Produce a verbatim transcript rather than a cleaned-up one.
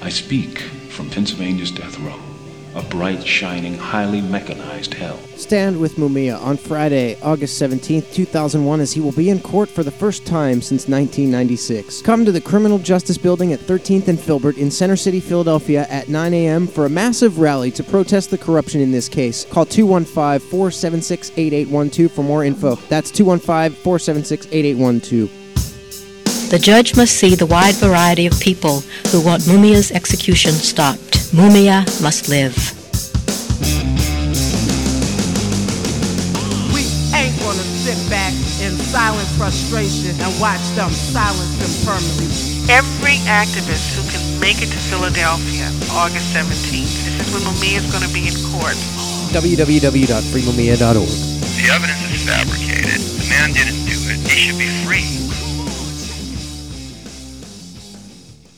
I speak from Pennsylvania's death row, a bright, shining, highly mechanized hell. Stand with Mumia on Friday, August seventeenth, two thousand one, as he will be in court for the first time since nineteen ninety-six. Come to the Criminal Justice Building at thirteenth and Filbert in Center City, Philadelphia at nine a.m. for a massive rally to protest the corruption in this case. Call two one five, four seven six, eight eight one two for more info. That's two one five, four seven six, eight eight one two. The judge must see the wide variety of people who want Mumia's execution stopped. Mumia must live. We ain't gonna sit back in silent frustration and watch them silence them permanently. Every activist who can make it to Philadelphia August seventeenth, this is when Mumia is going to be in court. w w w dot free mumia dot org. The evidence is fabricated. The man didn't do it. He should be free.